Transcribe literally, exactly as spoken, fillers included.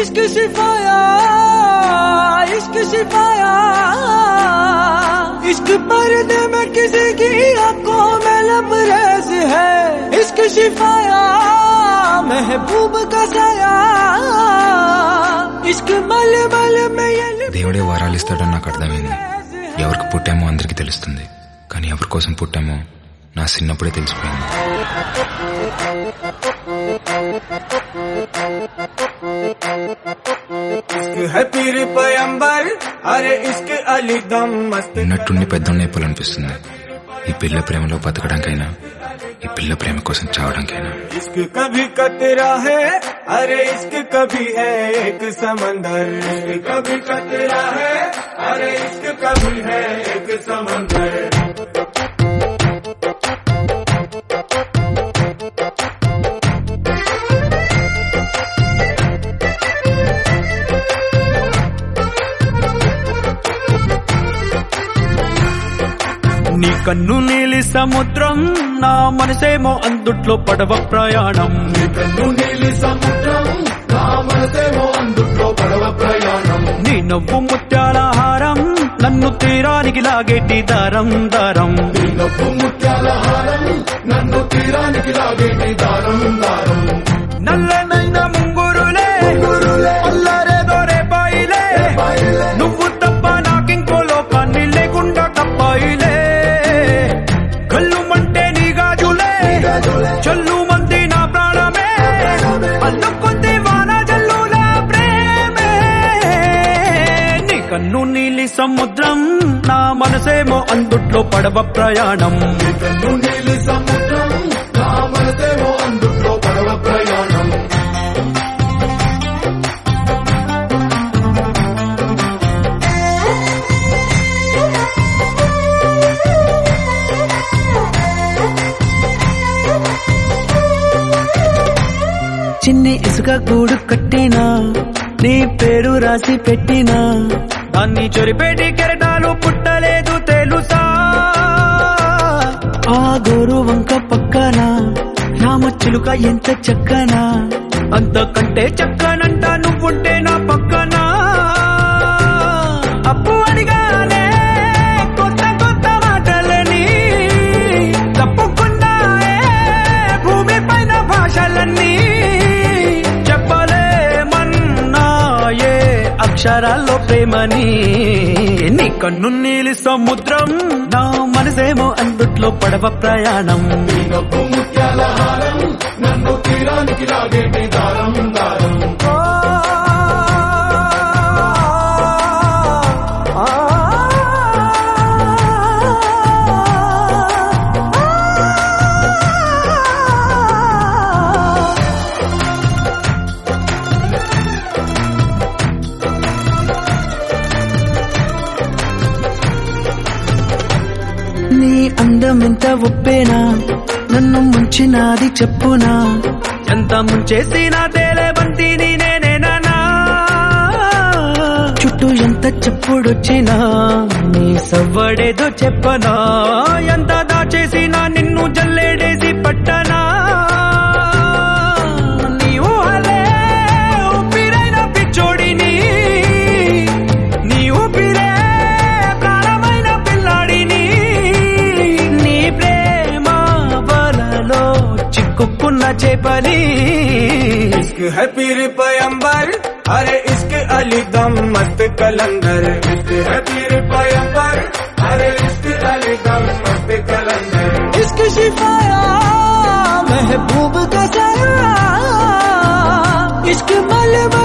इश्क शिफाया इश्क शिफाया इश्क पर्दे में किसी की आंखों में लबरेज है इश्क शिफाया महबूब का साया इश्क मल मल में ये దేవుడే వరాలు ఇస్తాడని నాకు అర్థమైంది. ఎవరికి పుట్టామో అందరికీ తెలుస్తుంది, కానీ ఎవరి కోసం పుట్టామో నా చిన్నప్పుడే తెలిసిపోయింది. ఉన్నట్టుండి పెద్దోడిని అయిపోవాలనిపిస్తుంది. ఈ పిల్ల ప్రేమలో బతకడానికైనా ఈ పిల్ల ప్రేమ కోసం చావడానికైనా. इश्क कभी कतरा है अरे इश्क कभी है एक समंदर कभी कतरा है अरे इश्क कभी है एक समंदर నీ కన్ను నీలి సముద్రం నా మనసేమో అందుట్లో పడవ ప్రయాణం నీ కన్ను నీలి సముద్రం నా మనసేమో అందుట్లో పడవ ప్రయాణం నీ నవ్వు ముత్యాల హారం నన్ను తీరానికి లాగేటి దారం దారం నీ నవ్వు ముత్యాల హారం నన్ను తీరానికి లాగేటి దారం దారం నల్లనైన ముంగురులే అల్లరేదో రేపాయిలే నువ్వు తప్ప నాకింకో లోకాన్ని లేకుండా తప్పాయిలే చల్లు మంది నా ప్రాణమే అందుకుంది వాన జల్లుల ప్రేమే నీ కన్ను నీలి సముద్రం నా మనసేమో అందుట్లో పడవ ప్రయాణం నీ కన్ను నీలి సముద్రం నా మనసేమో అందుట్లో పడవ ప్రయాణం చిన్ని ఇసుక గూడు కట్టినా నీ పేరు రాసి పెట్టినా దాన్ని చొరిపేటి కెరటాలు పుట్టలేదు తెలుసా ఆ గోరు వంక పక్కన రామచిలుక ఎంత చక్కనా అంతకంటే చక్కనంట నువ్వుంటే నా పక్కన అప్పు అడిగానే కొత్త కొత్త మాటలని తప్పుకున్నాయే భూమి పైన భాషలన్నీ అక్షరాల్లో ప్రేమని నీ కన్ను నీలి సముద్రం నా మనసేమో అందుట్లో పడవ ప్రయాణం ముత్యాల హారం నన్ను తీరానికి లాగేటి దారం దారం నీ అందమెంత ఒప్పేనా నన్ను ముంచినాది చెప్పునా ఎంత ముంచేసినా తేలే బంతిని నేనేనా చుట్టూ ఎంత చెప్పుడొచ్చినా నీ సవ్వడేదో చెప్పనా ఎంత దాచేసినా నిన్ను జల్లేడేసి పట్టనా నీ ఊహలే ఊపిరైన పిచ్చోడిని నీ ఊపిరే ప్రాణమైన పిల్లాడిని చిక్కుకున్న చేపలి इश्क है पीर पैगंबर अरे इश्क अली दम मस्त कलंदर इश्क है पीर पैगंबर अरे इश्क अली दम मस्त कलंदर इश्क शिफाया महबूब का साया इश्क मल